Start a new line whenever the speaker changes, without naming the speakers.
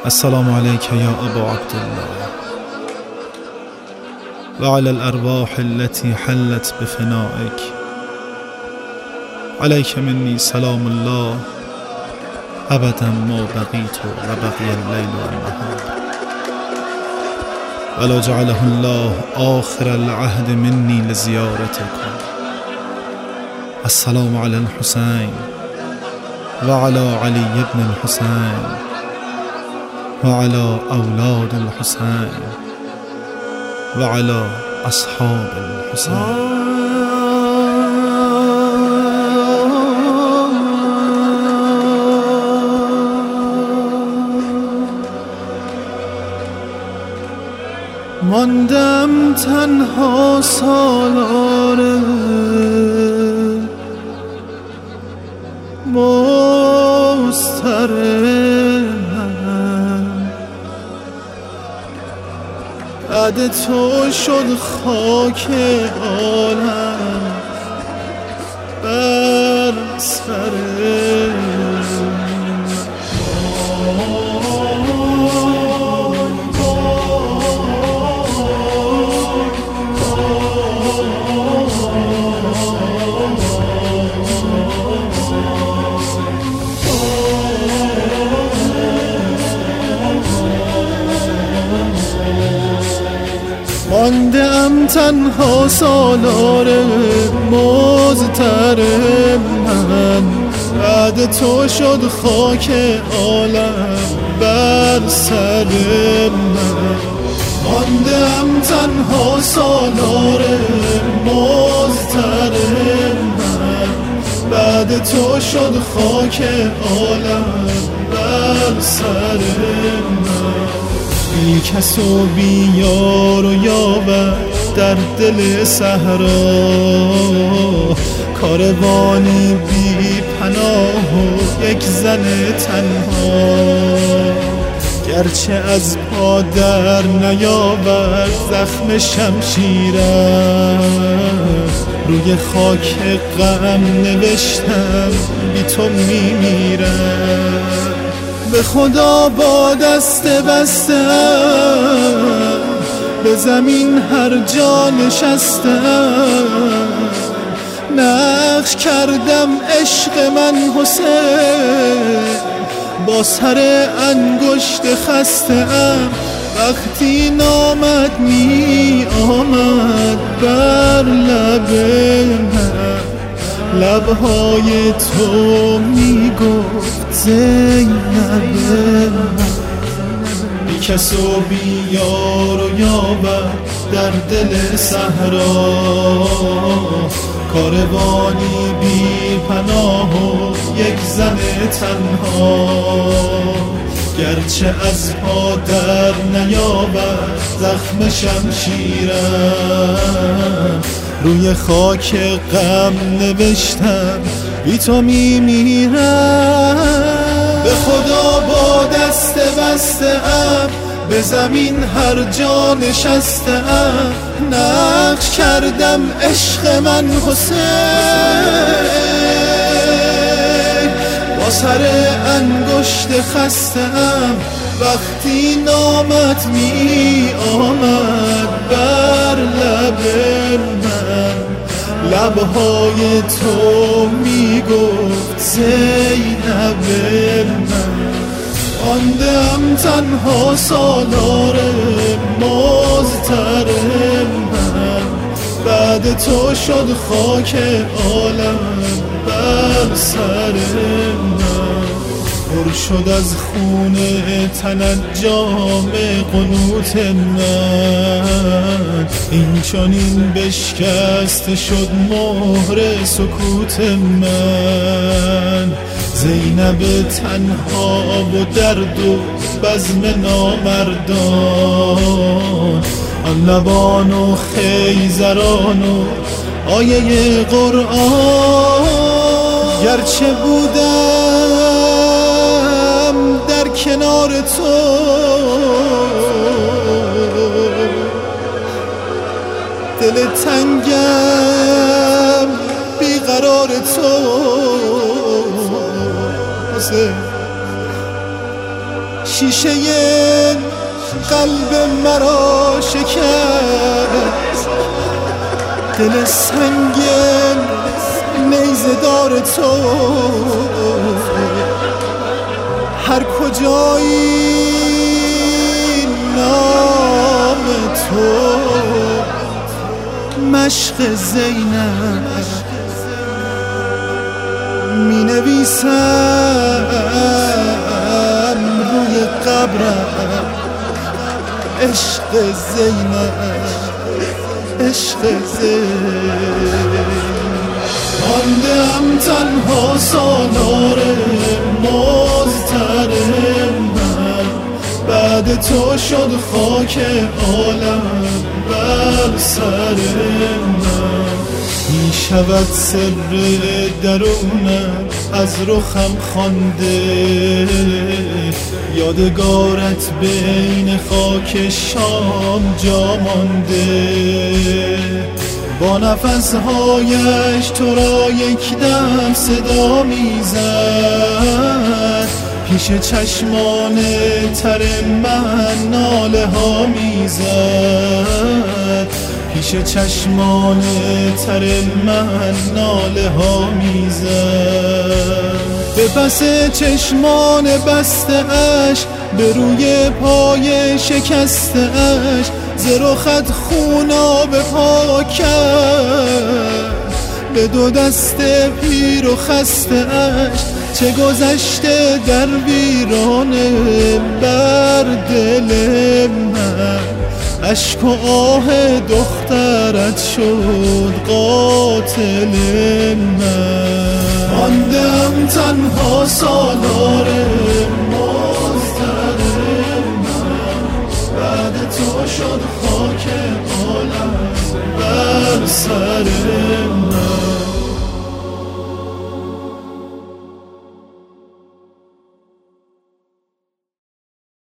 السلام عليك يا أبا عبد الله وعلى الأرواح التي حلت بفنائك. عليك مني سلام الله أبدا ما بقيت وبقي الليل والنهار، ولا جعله الله آخر العهد مني لزيارتكم. السلام على الحسين وعلى علي بن الحسين وعلى أولاد الحسين وعلى أصحاب الحسين.
ماندم تنها سالاره مضطربم، بعد تو شد خاک عالم بر سرم. ماندم تنها سالاره مضطرب، من بعد تو شد خاک عالم بر سر من. ماندم تنها سالاره مضطرب، من بعد تو شد خاک عالم بر سر من. بی کس و بی یار و یاور در دل صحرا، کاروانی بی پناه و یک زن تنها. گرچه از پا در نیاورد زخم شمشیرم، روی خاک غم نوشتم بی تو میمیرم. به خدا با دست بستم، به زمین هر جا نشستم. نقش کردم عشق من حسین، با سر انگشت خستم. وقتی نامت می آمد بر لب من، لبهای تو می گفت زینب من. بی کس و بی یار و یاور در دل صحرا، کاروانی بی پناه و یک زن تنها. گرچه از پا در نیاورد زخم شمشیرم، روی خاک غم نوشتم بی تو میمیرم. به خدا با دست بسته‌ام، به زمین هر جا نشسته‌ام. نقش کردم عشق من حسین، با سر انگشت خسته‌ام. وقتی نامت می آمد بر لب من، لبهای تو می گفت زینب من. ماندم تنها سالاره مضطرب، من بعد تو شد خاک عالم بر سر من. پر شد از خون تنت جام قنوت من، این چنین بشکسته شد مهر سکوت من. زینب تنها و درد و بزم نامردان، آن لبان و خیزران و آیه قرآن. گرچه بودم در کنار تو، دل تنگم بیقرار تو. شیشه قلب مرا شکست، دل سنگین نیزه دار تو، هر کجایی نام تو، مشق زینب می نویسم روی قبرم، عشق زینب، عشق زینب. ماندم تنها سالار مضطرب من، بعد تو شد خاک عالم بر سر من. می شود سر درونم از رخم خوانده، یادگارت بین خاک شام جا مانده. با نفسهایش تو را یک دم صدا میزد، پیش چشمان تر من ناله ها میزد، پیش چشمان تر من ناله ها میزد. به پس چشمان بسته اش، به روی پای شکسته اش، ز رخت خوناب پاک کرد. به دو دست پیر و خسته اش، چه گذشته در ویرانه بر دل من. اشک و آه دخترت شد قاتل من. ماندم تنها سالار مضطرب من، بعد تو شد